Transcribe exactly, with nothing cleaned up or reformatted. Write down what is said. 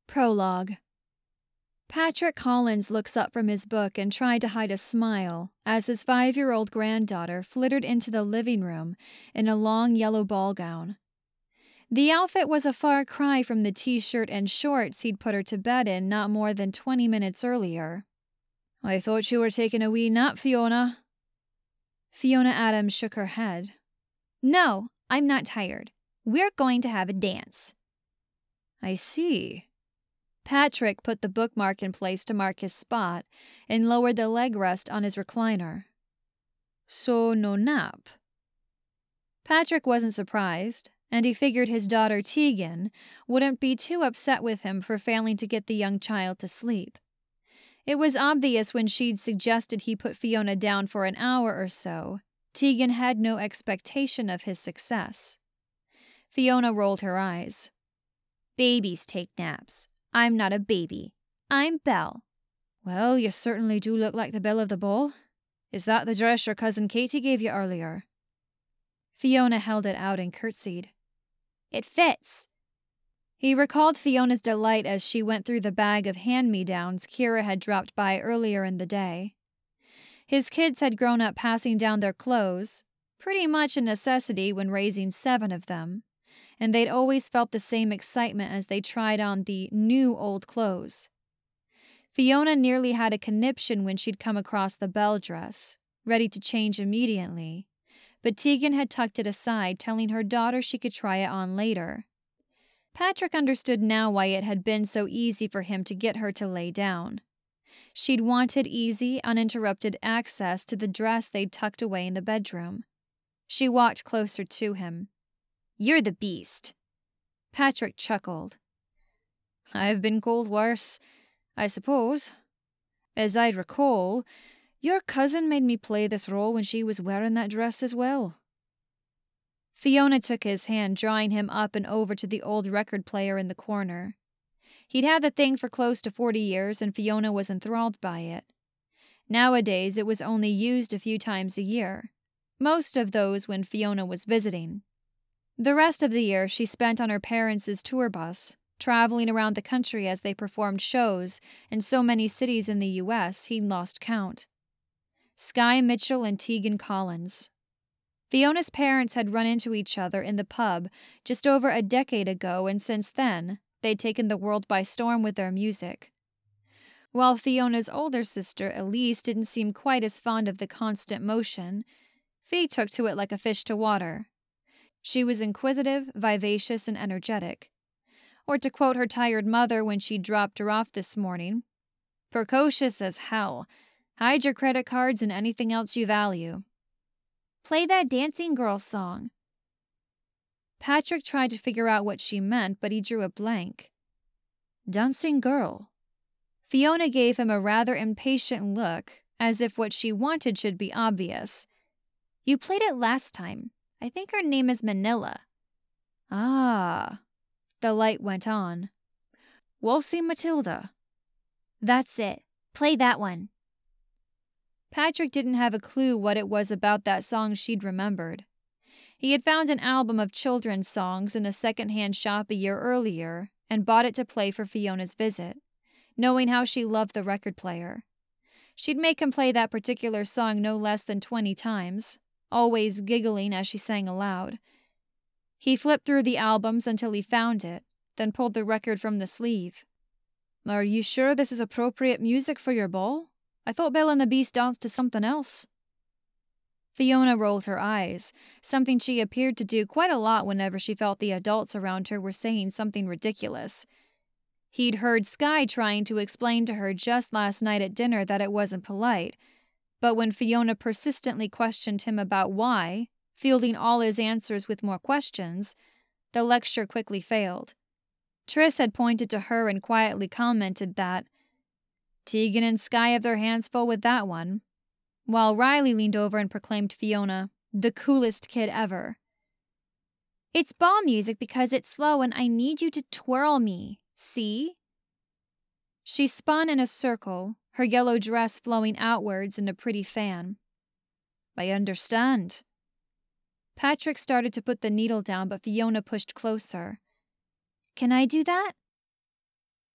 Prologue. Patrick Collins looks up from his book and tried to hide a smile as his five-year-old granddaughter flittered into the living room in a long yellow ball gown. The outfit was a far cry from the t-shirt and shorts he'd put her to bed in not more than twenty minutes earlier. "I thought you were taking a wee nap, Fiona." Fiona Adams shook her head. "No, I'm not tired. We're going to have a dance." "I see." Patrick put the bookmark in place to mark his spot and lowered the leg rest on his recliner. "So no nap?" Patrick wasn't surprised, and he figured his daughter Tegan wouldn't be too upset with him for failing to get the young child to sleep. It was obvious when she'd suggested he put Fiona down for an hour or so, Tegan had no expectation of his success. Fiona rolled her eyes. "Babies take naps. I'm not a baby. I'm Belle." "Well, you certainly do look like the belle of the ball. Is that the dress your cousin Katie gave you earlier?" Fiona held it out and curtsied. "It fits." He recalled Fiona's delight as she went through the bag of hand-me-downs Kira had dropped by earlier in the day. His kids had grown up passing down their clothes, pretty much a necessity when raising seven of them, and they'd always felt the same excitement as they tried on the new old clothes. Fiona nearly had a conniption when she'd come across the bell dress, ready to change immediately, but Tegan had tucked it aside, telling her daughter she could try it on later. Patrick understood now why it had been so easy for him to get her to lay down. She'd wanted easy, uninterrupted access to the dress they'd tucked away in the bedroom. She walked closer to him. "You're the beast." Patrick chuckled. "I've been called worse, I suppose. As I recall, your cousin made me play this role when she was wearing that dress as well." Fiona took his hand, drawing him up and over to the old record player in the corner. He'd had the thing for close to forty years, and Fiona was enthralled by it. Nowadays, it was only used a few times a year, most of those when Fiona was visiting. The rest of the year she spent on her parents' tour bus, traveling around the country as they performed shows in so many cities in the U S he'd lost count. Skye Mitchell and Tegan Collins. Fiona's parents had run into each other in the pub just over a decade ago, and since then, they'd taken the world by storm with their music. While Fiona's older sister, Elise, didn't seem quite as fond of the constant motion, Fee took to it like a fish to water. She was inquisitive, vivacious, and energetic. Or to quote her tired mother when she dropped her off this morning, "Precocious as hell. Hide your credit cards and anything else you value." "Play that Dancing Girl song." Patrick tried to figure out what she meant, but he drew a blank. "Dancing Girl?" Fiona gave him a rather impatient look, as if what she wanted should be obvious. "You played it last time. I think her name is Manila." "Ah." The light went on. "Waltzing Matilda." "That's it. Play that one." Patrick didn't have a clue what it was about that song she'd remembered. He had found an album of children's songs in a second-hand shop a year earlier and bought it to play for Fiona's visit, knowing how she loved the record player. She'd make him play that particular song no less than twenty times, always giggling as she sang aloud. He flipped through the albums until he found it, then pulled the record from the sleeve. "Are you sure this is appropriate music for your ball? I thought Belle and the Beast danced to something else." Fiona rolled her eyes, something she appeared to do quite a lot whenever she felt the adults around her were saying something ridiculous. He'd heard Skye trying to explain to her just last night at dinner that it wasn't polite, but when Fiona persistently questioned him about why, fielding all his answers with more questions, the lecture quickly failed. Triss had pointed to her and quietly commented that Tegan and Skye have their hands full with that one, while Riley leaned over and proclaimed Fiona the coolest kid ever. "It's ball music because it's slow and I need you to twirl me, see?" She spun in a circle, her yellow dress flowing outwards in a pretty fan. "I understand." Patrick started to put the needle down, but Fiona pushed closer. "Can I do that?"